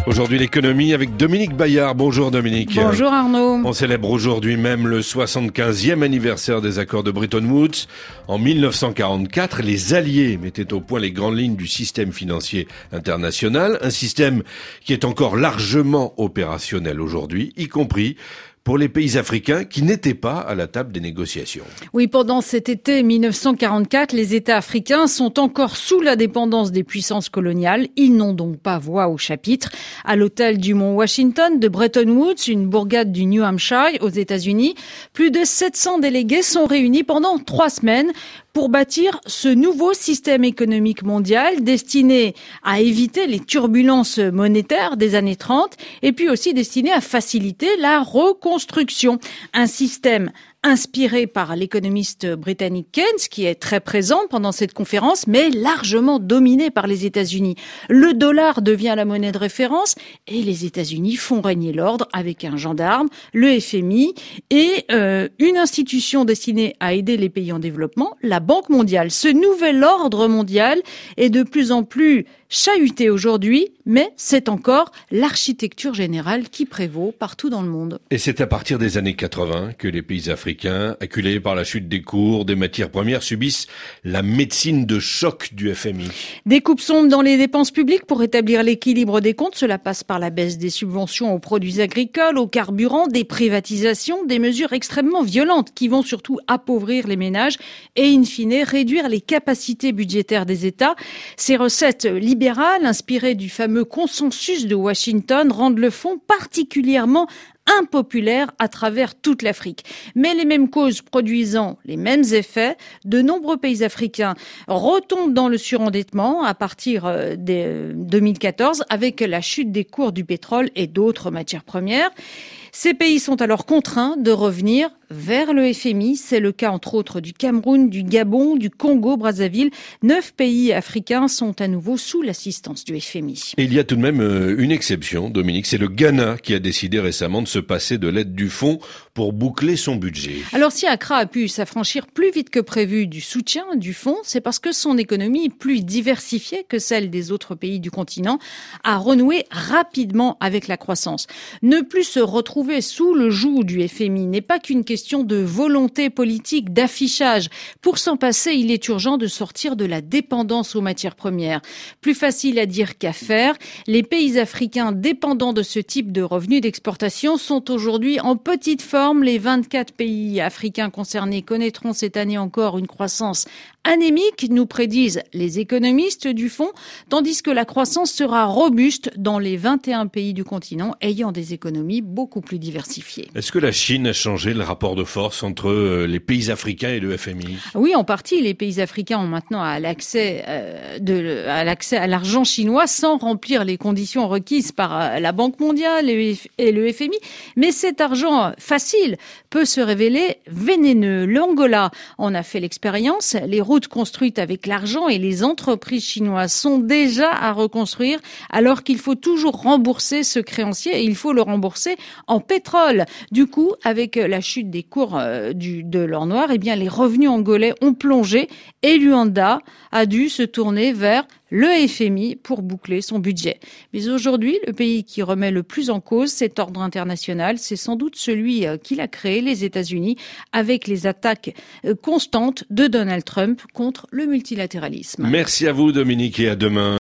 Aujourd'hui, l'économie avec Dominique Bayard. Bonjour Dominique. Bonjour Arnaud. On célèbre aujourd'hui même le 75e anniversaire des accords de Bretton Woods. En 1944, les Alliés mettaient au point les grandes lignes du système financier international, un système qui est encore largement opérationnel aujourd'hui, y compris pour les pays africains qui n'étaient pas à la table des négociations. Oui, pendant cet été 1944, les États africains sont encore sous la dépendance des puissances coloniales. Ils n'ont donc pas voix au chapitre. À l'hôtel du Mont Washington de Bretton Woods, une bourgade du New Hampshire aux États-Unis, plus de 700 délégués sont réunis pendant 3 semaines pour bâtir ce nouveau système économique mondial destiné à éviter les turbulences monétaires des années 30 et puis aussi destiné à faciliter la reconstruction. Un système inspiré par l'économiste britannique Keynes, qui est très présent pendant cette conférence, mais largement dominé par les États-Unis. Le dollar devient la monnaie de référence et les États-Unis font régner l'ordre avec un gendarme, le FMI et une institution destinée à aider les pays en développement, la Banque mondiale. Ce nouvel ordre mondial est de plus en plus chahuté aujourd'hui, mais c'est encore l'architecture générale qui prévaut partout dans le monde. Et c'est à partir des années 80 que les pays africains, acculés par la chute des cours des matières premières, subissent la médecine de choc du FMI. Des coupes sombres dans les dépenses publiques pour rétablir l'équilibre des comptes. Cela passe par la baisse des subventions aux produits agricoles, aux carburants, des privatisations, des mesures extrêmement violentes qui vont surtout appauvrir les ménages et in fine réduire les capacités budgétaires des États. Ces recettes libérales, inspirées du fameux consensus de Washington, rendent le fonds particulièrement impopulaire à travers toute l'Afrique. Mais les mêmes causes produisant les mêmes effets, de nombreux pays africains retombent dans le surendettement à partir de 2014 avec la chute des cours du pétrole et d'autres matières premières. Ces pays sont alors contraints de revenir vers le FMI. C'est le cas entre autres du Cameroun, du Gabon, du Congo-Brazzaville. 9 pays africains sont à nouveau sous l'assistance du FMI. Et il y a tout de même une exception, Dominique. C'est le Ghana qui a décidé récemment de se passer de l'aide du fonds pour boucler son budget. Alors si Accra a pu s'affranchir plus vite que prévu du soutien du fonds, c'est parce que son économie, plus diversifiée que celle des autres pays du continent, a renoué rapidement avec la croissance. Ne plus se retrouver sous le joug du FMI n'est pas qu'une question de volonté politique, d'affichage. Pour s'en passer, il est urgent de sortir de la dépendance aux matières premières. Plus facile à dire qu'à faire, les pays africains dépendants de ce type de revenus d'exportation sont aujourd'hui en petite forme. Les 24 pays africains concernés connaîtront cette année encore une croissance anémique, nous prédisent les économistes du fonds, tandis que la croissance sera robuste dans les 21 pays du continent ayant des économies beaucoup plus diversifiées. Est-ce que la Chine a changé le rapport de force entre les pays africains et le FMI ? Oui, en partie, les pays africains ont maintenant l'accès à l'argent chinois sans remplir les conditions requises par la Banque mondiale et le FMI. Mais cet argent facile peut se révéler vénéneux. L'Angola en a fait l'expérience. Les routes construites avec l'argent et les entreprises chinoises sont déjà à reconstruire alors qu'il faut toujours rembourser ce créancier et il faut le rembourser en pétrole. Du coup, avec la chute des cours de l'or noir, eh bien, les revenus angolais ont plongé et Luanda a dû se tourner vers le FMI pour boucler son budget. Mais aujourd'hui, le pays qui remet le plus en cause cet ordre international, c'est sans doute celui qu'il a créé, les États-Unis, avec les attaques constantes de Donald Trump contre le multilatéralisme. Merci à vous Dominique et à demain.